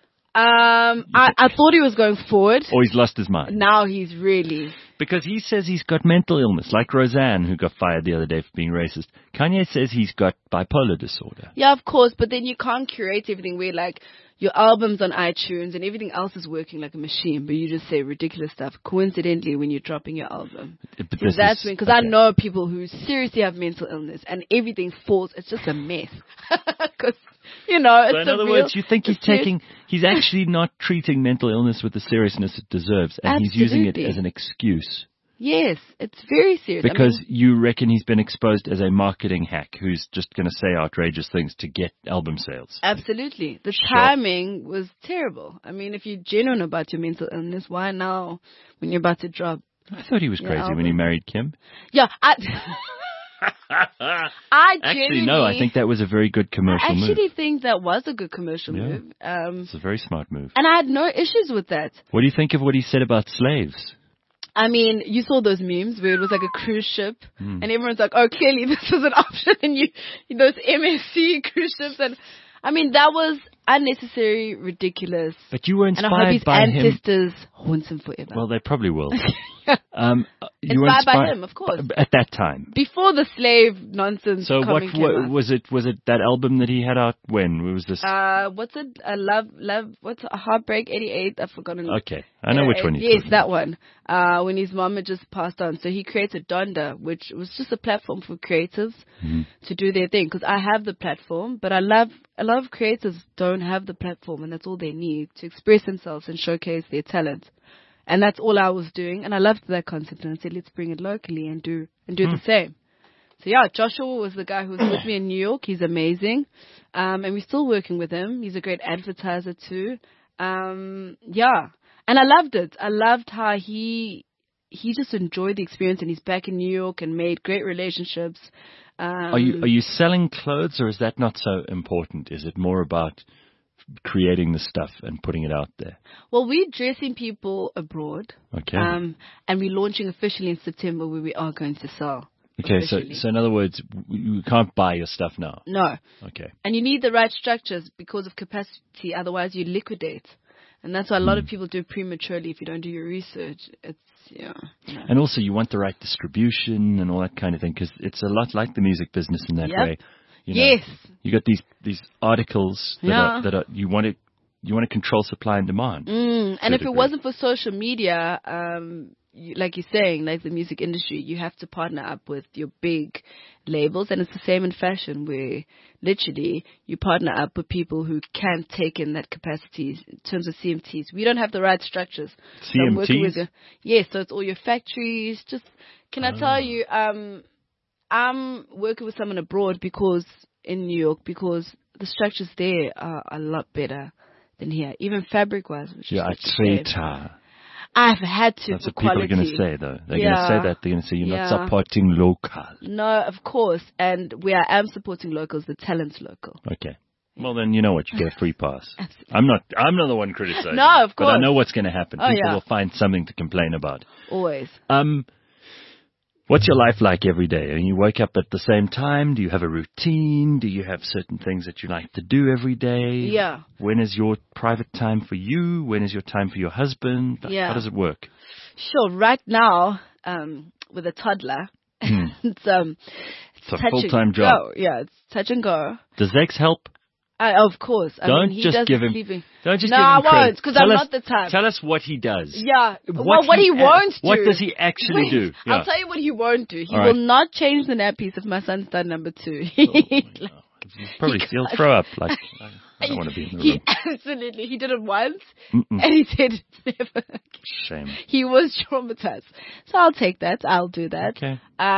I thought he was going forward. Or he's lost his mind? Now he's really... Because he says he's got mental illness, like Roseanne, who got fired the other day for being racist. Kanye says he's got bipolar disorder. Yeah, of course, but then you can't curate everything where, like, your album's on iTunes and everything else is working like a machine, but you just say ridiculous stuff coincidentally when you're dropping your album. That's when, because I know people who seriously have mental illness and everything falls, it's just a mess. Because You know, so in other words, you think he's actually not treating mental illness with the seriousness it deserves, and Absolutely. he's using it as an excuse. Yes, it's very serious. Because you reckon he's been exposed as a marketing hack who's just going to say outrageous things to get album sales. Absolutely. The timing was terrible. I mean, if you're genuine about your mental illness, why now when you're about to drop? I thought he was crazy when he married Kim. Yeah, Actually, no, I think that was a very good commercial move. I actually think that was a good commercial move. It's a very smart move. And I had no issues with that. What do you think of what he said about slaves? I mean, you saw those memes where it was like a cruise ship, and everyone's like, "Oh, clearly this was an option." And those MSC cruise ships, and I mean, that was unnecessary, ridiculous. But you were inspired and I hope by his him. ancestors haunt him forever. Well, they probably will. You inspired by him, of course. At that time. Before the slave nonsense. So what was it? Was it that album that he had out when? Was this? What's it? What's a Heartbreak 88? I've forgotten. Okay, I know which one you're Yes, that one. When his mom had just passed on, so he created Donda, which was just a platform for creatives to do their thing. Because I have the platform, but a lot of creators don't have the platform, and that's all they need to express themselves and showcase their talent. And that's all I was doing, and I loved that concept, and I said, let's bring it locally and do the same. So yeah, Joshua was the guy who was with me in New York. He's amazing, and we're still working with him. He's a great advertiser too. And I loved it. I loved how he just enjoyed the experience, and he's back in New York and made great relationships. Are you selling clothes, or is that not so important? Is it more about creating the stuff and putting it out there? Well, we're dressing people abroad. Okay. And we're launching officially in September, where we are going to sell. Okay, so in other words, you can't buy your stuff now. No. Okay. And you need the right structures because of capacity, otherwise you liquidate. And that's why a lot of people do prematurely if you don't do your research. And also you want the right distribution and all that kind of thing, because it's a lot like the music business in that way. You know, yes. You got these articles that are you want to control supply and demand. And if it wasn't for social media, like you're saying, like the music industry, you have to partner up with your big labels, and it's the same in fashion, where literally you partner up with people who can take in that capacity in terms of CMTs. We don't have the right structures. CMTs? Yes, so it's all your factories. Can I tell you, I'm working with someone abroad in New York because the structures there are a lot better than here, even fabric-wise. I've had to. That's for what people quality. are going to say, though. They're going to say that. They're going to say you're not supporting local. No, of course. And where I am supporting locals, the talent's local. Okay. Well, then you know what? You get a free pass. Absolutely. I'm not the one criticizing. No, of course. But I know what's going to happen. People will find something to complain about. Always. What's your life like every day? I mean, you wake up at the same time? Do you have a routine? Do you have certain things that you like to do every day? Yeah. When is your private time for you? When is your time for your husband? Yeah. How does it work? Sure. Right now, with a toddler, it's a full-time job. Go. Yeah, it's touch and go. Does Zex help? Of course. Don't just give him. Don't just give him. No, I won't, because I'm not the type. Tell us what he does. Yeah. What he won't do. What does he actually do? Yeah. I'll tell you what he won't do. He will not change the nappies if my son's done number 2. He'll throw up. Like, I don't want to be in the room. Absolutely. He did it once, and he said it's never. Shame. He was traumatized. So I'll take that. I'll do that. Okay.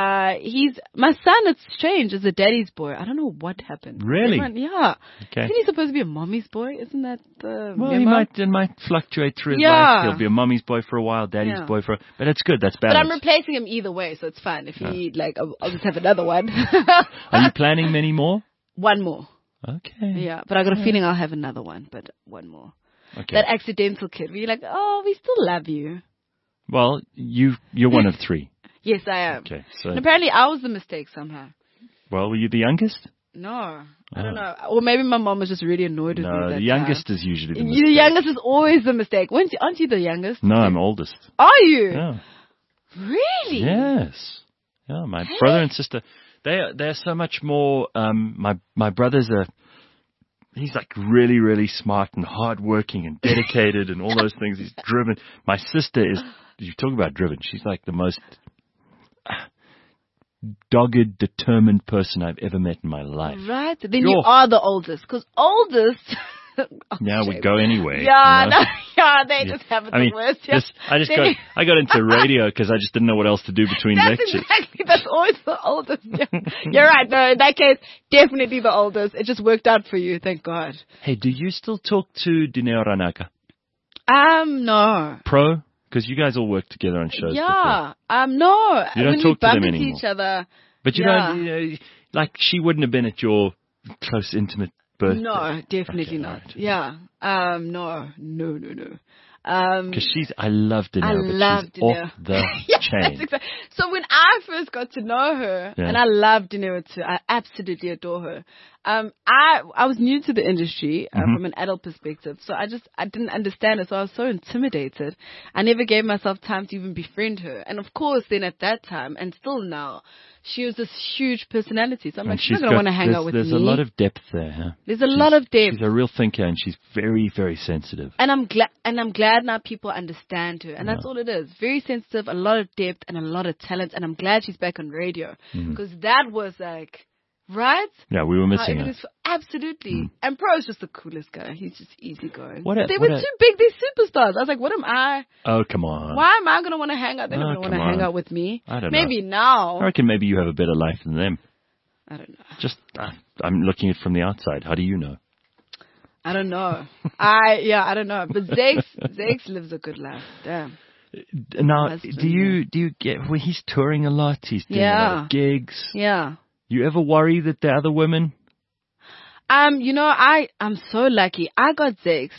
My son, it's strange, is a daddy's boy. I don't know what happened. Really? Yeah. Okay. Isn't he supposed to be a mommy's boy? Isn't that the Well, memo? it might fluctuate through his life. He'll be a mommy's boy for a while, daddy's boy for but it's good. That's balanced. But I'm replacing him either way, so it's fine. If he, I'll just have another one. Are you planning many more? One more. Okay. Yeah, but I got a feeling I'll have another one, but one more. Okay. That accidental kid where you're like, oh, we still love you. Well, you're one of 3. Yes, I am. Okay. So. And apparently I was the mistake somehow. Well, were you the youngest? No. I don't know. Or maybe my mom was just really annoyed with me No, that the youngest time. is usually the mistake. The youngest is always the mistake. Aren't you the youngest? No, I'm oldest. Are you? Yeah. Really? Yes. Yeah, my brother and sister, they're so much more, my brother's he's like really, really smart and hardworking and dedicated and all those things. He's driven. My sister is, you talk about driven, she's like the most dogged, determined person I've ever met in my life. Right? Then you are the oldest. Because oldest... Now we go anyway. Yeah, they just have it the worst. Yeah. I got into radio because I just didn't know what else to do between lectures. Exactly. That's always the oldest. Yeah. You're right. No, in that case, definitely the oldest. It just worked out for you. Thank God. Hey, do you still talk to Dineo Ranaka? No. Pro? Because you guys all work together on shows. Yeah. No. You don't talk to them anymore. Each other. But you don't. Like she wouldn't have been at your close, intimate birthday. No, definitely not. Right. Yeah. No. Because I love Dineo, but she's off the chain. Exactly. So when I first got to know her, and I love Dineo too, I absolutely adore her. I was new to the industry from an adult perspective, so I didn't understand her, so I was so intimidated. I never gave myself time to even befriend her. And of course, then at that time, and still now, she was this huge personality. So I'm like, she's not going to want to hang out with me. There's a lot of depth there, huh? There's a lot of depth. She's a real thinker, and she's very, very sensitive. And I'm glad now people understand her. And that's all it is. Very sensitive, a lot of depth, and a lot of talent. And I'm glad she's back on radio. Because that was like... Right? Yeah, we were missing her. Absolutely. And Pro is just the coolest guy. He's just easygoing. They were too big. They're superstars. I was like, what am I? Oh, come on. Why am I going to want to hang out? They're not going to want to hang out with me. I don't know. Maybe now. I reckon maybe you have a better life than them. I don't know. Just, I'm looking at it from the outside. How do you know? I don't know. I don't know. But Zakes lives a good life. Damn. Now, do you get, well, he's touring a lot. He's doing a lot of gigs. Yeah. You ever worry that the other women? I'm so lucky. I got Zakes.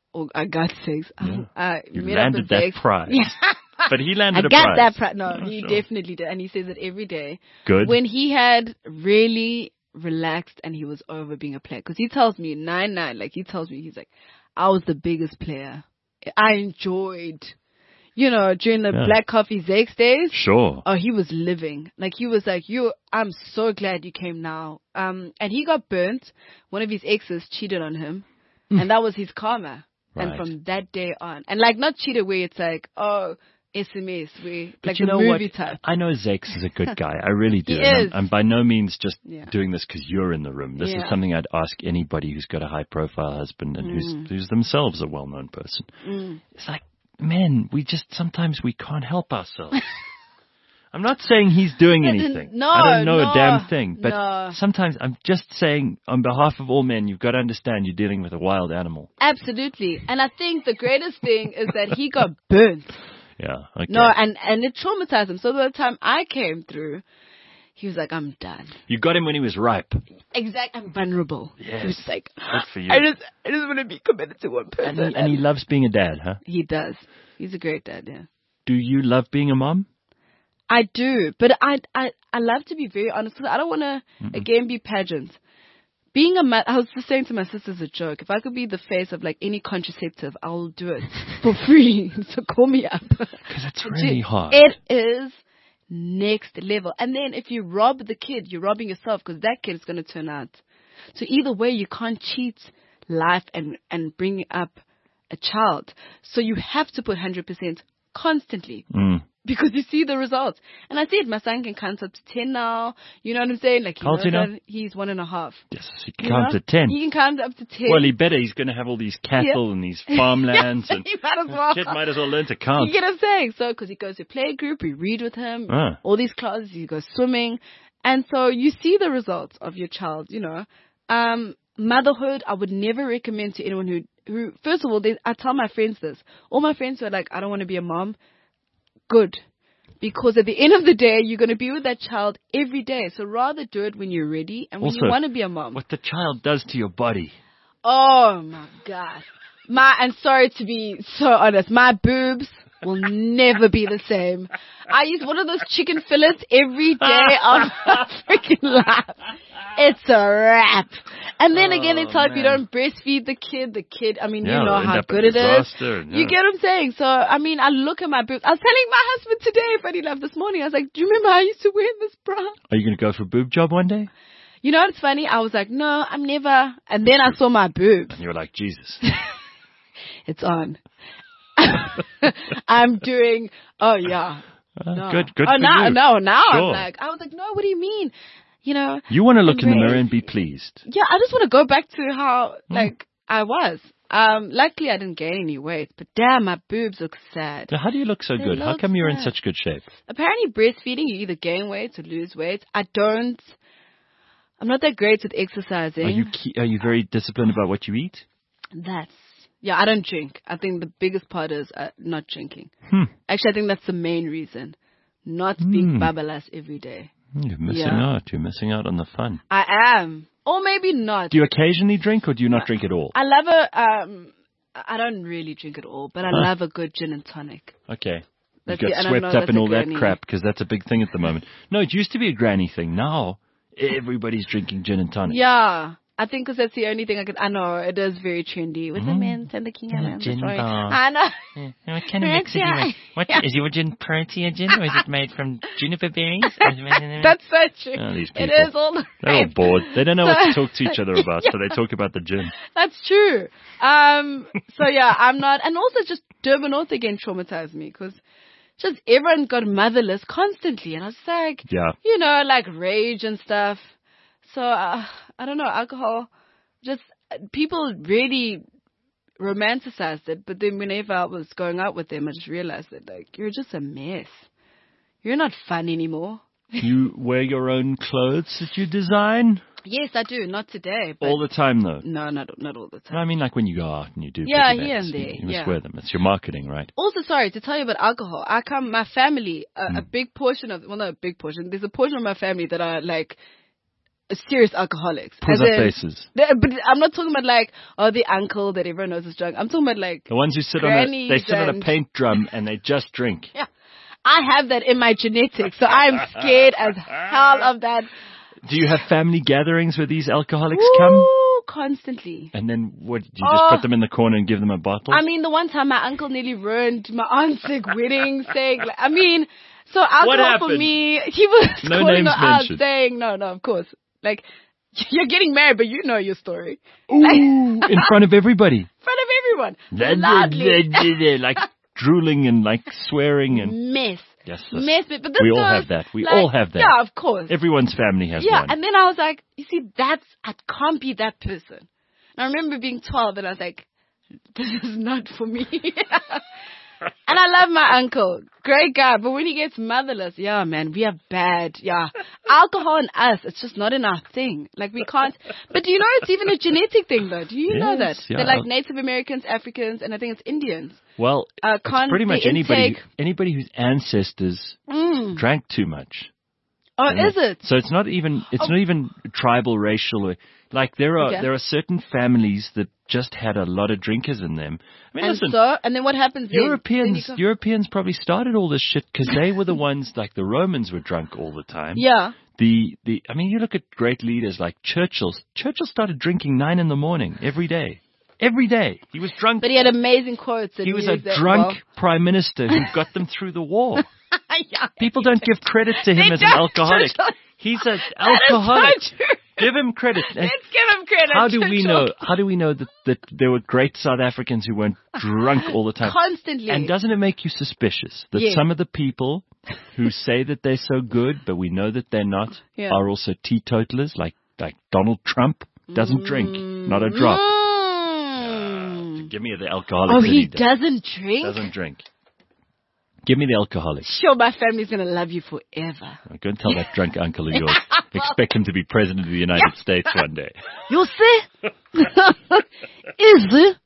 You landed that prize. But he landed a prize. I got that prize. No, he definitely did. And he says it every day. Good. When he had really relaxed and he was over being a player. Because he tells me, 9-9, like he tells me, he's like, I was the biggest player. I enjoyed... during the Black Coffee Zakes days. Sure. Oh, he was living. Like, he was like, I'm so glad you came now. And he got burnt. One of his exes cheated on him. And that was his karma. Right. And from that day on. And, like, not cheated where it's like, oh, SMS, like the movie type. I know Zakes is a good guy. I really do. I'm by no means just doing this because you're in the room. This is something I'd ask anybody who's got a high-profile husband and who's themselves a well-known person. It's like, men, sometimes we can't help ourselves. I'm not saying he's doing anything. No, I don't know a damn thing. But sometimes I'm just saying, on behalf of all men, you've got to understand you're dealing with a wild animal. Absolutely. And I think the greatest thing is that he got burnt. Yeah. Okay. No, and it traumatized him. So by the time I came through, he was like, I'm done. You got him when he was ripe. Exactly. I'm vulnerable. Yes. He was like, good for you. I just want to be committed to one person. And he loves being a dad, huh? He does. He's a great dad, yeah. Do you love being a mom? I do. But I love to be very honest because I don't want to, again, be pageant. Being a mother, I was just saying to my sister as a joke, if I could be the face of like any contraceptive, I'll do it for free. So call me up. Because it's really hard. It is next level. And then if you rob the kid, you're robbing yourself because that kid is going to turn out. So either way, you can't cheat life and bring up a child. So you have to put 100% constantly. Because you see the results. And I see it. My son can count up to 10 now. You know what I'm saying? Like, he's 1.5. Yes, he can count to 10. He can count up to 10. Well, he better. He's going to have all these cattle and these farmlands. And he might as well. Kid might as well learn to count. You get what I'm saying? So, because he goes to play group, we read with him, all these classes, he goes swimming. And so you see the results of your child, Motherhood, I would never recommend to anyone who first of all, I tell my friends this. All my friends who are like, I don't want to be a mom. Good. Because at the end of the day, you're going to be with that child every day. So rather do it when you're ready and when you want to be a mom. What the child does to your body. Oh, my God. And sorry to be so honest, my boobs will never be the same. I use one of those chicken fillets every day of my freaking life. It's a wrap. And then again, they tell if you don't breastfeed the kid, I mean, you know how good it is. You get what I'm saying? So, I mean, I look at my boobs. I was telling my husband today, Funny Love, this morning, I was like, do you remember how I used to wear this bra? Are you going to go for a boob job one day? You know what's funny? I was like, no, I'm never. And then I saw my boobs. And you were like, Jesus. It's on. I'm doing, No. Good for now, you. Now Sure. I was like, no, what do you mean? You know. You want to look in the mirror and be pleased. Yeah, I just want to go back to how, I was. Luckily I didn't gain any weight, but damn, my boobs look sad. So how do you look so good? How come you're in such good shape? Apparently breastfeeding, you either gain weight or lose weight. I'm not that great with exercising. Are you very disciplined about what you eat? I don't drink. I think the biggest part is not drinking. Actually, I think that's the main reason. Not being babalas every day. You're missing out. You're missing out on the fun. I am. Or maybe not. Do you occasionally drink or do you not drink at all? I love I don't really drink at all, but I love a good gin and tonic. Okay. You got swept up in all that crap because that's a big thing at the moment. No, it used to be a granny thing. Now, everybody's drinking gin and tonic. Yeah. I think because that's the only thing I know it is very trendy with the mint and the King Island. Gin bar. I know. Yeah. What kind of mix is is your gin Protea gin or is it made from juniper berries? That's so true. Oh, these people. It is all the They're all bored. They don't know what to talk to each other about, so they talk about the gin. That's true. I'm not. And also just Durban North again traumatized me because just everyone got motherless constantly. And I was like, like rage and stuff. So, I don't know, alcohol, just people really romanticized it. But then whenever I was going out with them, I just realized that, you're just a mess. You're not fun anymore. You wear your own clothes that you design? Yes, I do. Not today. But all the time, though? No, not all the time. No, I mean, like when you go out and you do here and there. You must wear them. It's your marketing, right? Also, sorry, to tell you about alcohol. My family, a big portion of, well, not a big portion, there's a portion of my family that are serious alcoholics. Pulls up faces. But I'm not talking about the uncle that everyone knows is drunk. I'm talking about the ones who sit on a paint drum and they just drink. Yeah. I have that in my genetics, so I'm scared as hell of that. Do you have family gatherings where these alcoholics come? Constantly. And then what? Do you just put them in the corner and give them a bottle? I mean, the one time my uncle nearly ruined my aunt's wedding saying, so alcohol for me, he was calling her out saying, no, of course. You're getting married, but you know your story. Ooh, in front of everybody. In front of everyone. Loudly. Drooling and swearing and... Mess. Yes. Mess. But we all have that. We all have that. Yeah, of course. Everyone's family has one. Yeah, and then I was like, you see, I can't be that person. And I remember being 12 and I was like, this is not for me. And I love my uncle. Great guy. But when he gets motherless, yeah, man, we are bad. Yeah. Alcohol and us, it's just not in our thing. We can't. But do you know it's even a genetic thing, though? Do you know that? Yeah. They're Native Americans, Africans, and I think it's Indians. Well, it's pretty much anybody whose ancestors drank too much. Oh, is it? So it's not even tribal, racial. There are certain families that just had a lot of drinkers in them. I mean, and then what happens? Europeans probably started all this shit because they were the ones the Romans were drunk all the time. Yeah. You look at great leaders like Churchill. Churchill started drinking 9 a.m. every day. Every day. He was drunk. But he had amazing quotes. He was a drunk prime minister who got them through the war. People don't give credit to him as an alcoholic. He's an alcoholic. Give him credit. Let's give him credit. How do we know that there were great South Africans who weren't drunk all the time? Constantly. And doesn't it make you suspicious that some of the people who say that they're so good, but we know that they're not, are also teetotalers, like Donald Trump doesn't drink, not a drop. Give me the alcoholic. Oh, he doesn't drink? Doesn't drink. Give me the alcoholic. Sure, my family's going to love you forever. Go and tell that drunk uncle of yours. Expect him to be president of the United States one day. You see? Is it?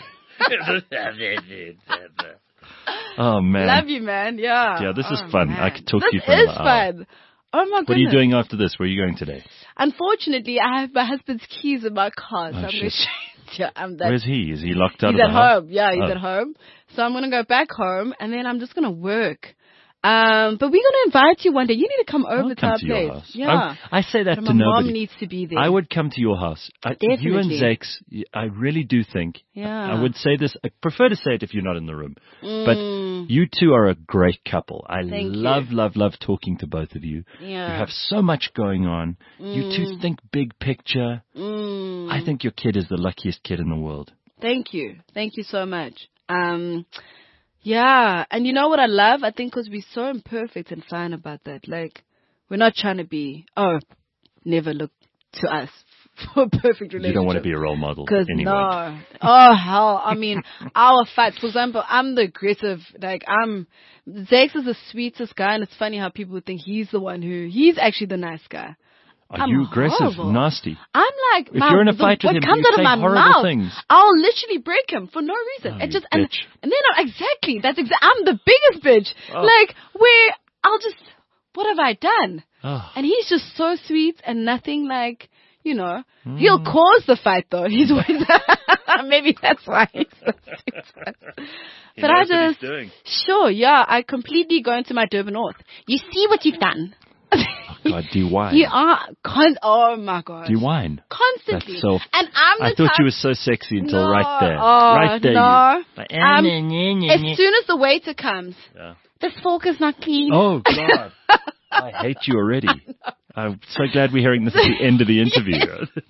Oh, man. Love you, man. Yeah. Yeah, this is fun. Man. I could talk to you for an hour. This is fun. Oh, my goodness. What are you doing after this? Where are you going today? Unfortunately, I have my husband's keys in my car, so I'm going to... Where's he? Is he locked out of the house? He's at home. Yeah, he's at home. So I'm going to go back home, and then I'm just going to work. But we're going to invite you one day. You need to come over to our place. Your house. Yeah. I say that but to my nobody. mom needs to be there. I would come to your house. Definitely. You and Zakes, I really do think. Yeah. I would say this. I prefer to say it if you're not in the room. But you two are a great couple. I love talking to both of you. Yeah. You have so much going on. You two think big picture. I think your kid is the luckiest kid in the world. Thank you. Thank you so much. Yeah, and you know what I love? I think because we're so imperfect and fine about that. Like, we're not trying to be, never look to us for a perfect relationship. You don't want to be a role model anyway. No. Oh, hell. I mean, our fights. For example, I'm the aggressive, Zakes is the sweetest guy, and it's funny how people would think he's the one he's actually the nice guy. Are you aggressive? Horrible. Nasty? I'm like, if you're in a fight with him, comes you out of say my horrible mouth, things. I'll literally break him for no reason. Oh, It just bitch. and then exactly. I'm the biggest bitch. Oh. Like where I'll just, what have I done? Oh. And he's just so sweet and nothing like, he'll cause the fight though. He's always maybe that's why he's so sweet. He But knows what he's doing. Sure, yeah, I completely go into my Durban North. You see what you've done. God, do you whine? You are oh my God. Do you whine? Constantly. That's so. And I'm the I thought type, you were so sexy until right there. Oh, right there. No. As As soon as the waiter comes, this fork is not clean. Oh God, I hate you already. I'm so glad we're hearing this at the end of the interview.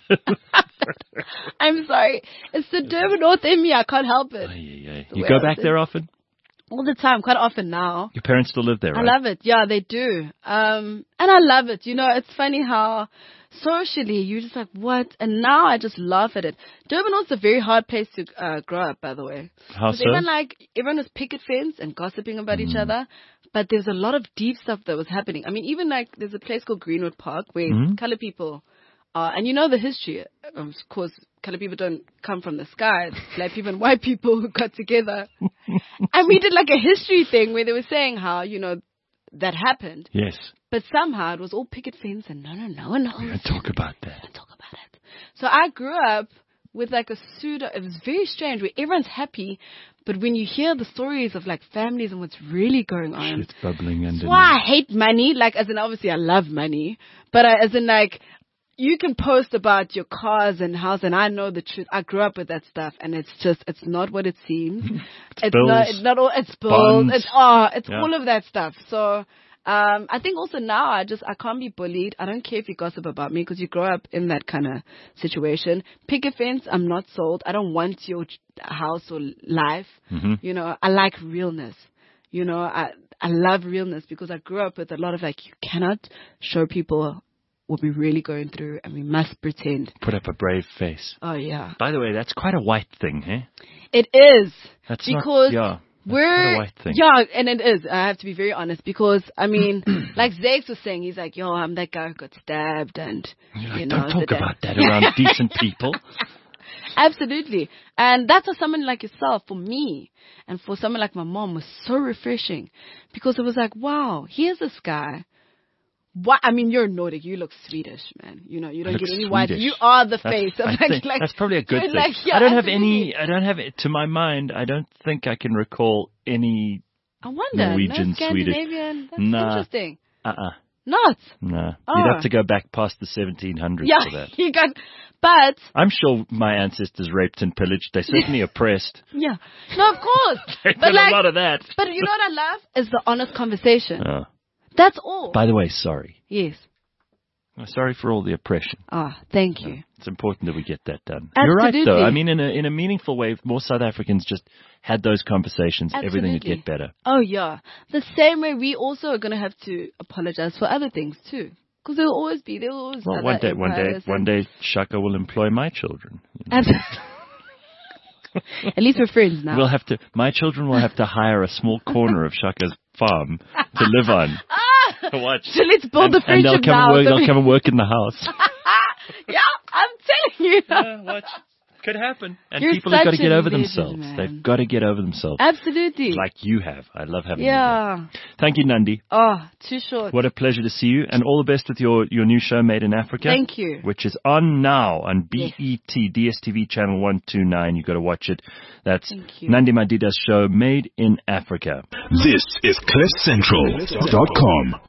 I'm sorry. It's the Durban North in me. I can't help it. You go back there often? All the time, quite often now. Your parents still live there, right? I love it. Yeah, they do. And I love it. It's funny how socially you're just like, what? And now I just laugh at it. Durban North's a very hard place to grow up, by the way. How so? Everyone was picket fence and gossiping about each other. But there's a lot of deep stuff that was happening. I mean, even there's a place called Greenwood Park where colored people are, and the history. Of course, colored people don't come from the sky. It's black people and white people who got together. And we did a history thing where they were saying how, that happened. Yes. But somehow it was all picket fence and no one knows. We don't talk about that. We don't talk about it. So I grew up with a pseudo, it was very strange where everyone's happy, but when you hear the stories of families and what's really going on. Shit's bubbling underneath. That's why I hate money. As in obviously I love money, but as in you can post about your cars and house, and I know the truth. I grew up with that stuff, and it's not what it seems. It's not all. It's bills. It's all of that stuff. So I think also now I can't be bullied. I don't care if you gossip about me because you grow up in that kind of situation. Picket fence, I'm not sold. I don't want your house or life. I like realness. I love realness because I grew up with a lot of you cannot show people what we're really going through, and we must pretend. Put up a brave face. Oh, yeah. By the way, that's quite a white thing, eh? It is. That's because quite a white thing. Yeah, and it is. I have to be very honest because, I mean, like Zakes was saying, he's like, I'm that guy who got stabbed and, don't talk about that around decent people. Absolutely. And that's for someone like yourself, for me, and for someone like my mom was so refreshing because it was like, wow, here's this guy. What? I mean, you're Nordic. You look Swedish, man. You don't get any white. You are the face. That's probably a good thing. Yeah, I don't have to my mind, I don't think I can recall any Norwegian, Swedish. That's interesting. Not? No. Oh. You'd have to go back past the 1700s for that. But I'm sure my ancestors raped and pillaged. They certainly oppressed. Yeah. No, of course. They did a lot of that. But you know what I love? Is the honest conversation. That's all. By the way, sorry. Yes. Sorry for all the oppression. Thank you. It's important that we get that done. Absolutely. You're right, though. I mean, in a meaningful way, if more South Africans just had those conversations, everything would get better. Oh, yeah. The same way we also are going to have to apologize for other things, too. Because there will always be. Well, one day, Shaka will employ my children. At least we're friends now. My children will have to hire a small corner of Shaka's farm to live on. Watch. So let's build the friendship now. They'll come and work in the house. Yeah, I'm telling you. Watch. Could happen. And people have got to get over themselves. Man. They've got to get over themselves. Absolutely. Like you have. I love having you there. Thank you, Nandi. Too short. What a pleasure to see you. And all the best with your new show, Made in Africa. Thank you. Which is on now on BET, DSTV channel 129. You've got to watch it. That's Nandi Madida's show, Made in Africa. This is CliffCentral.com.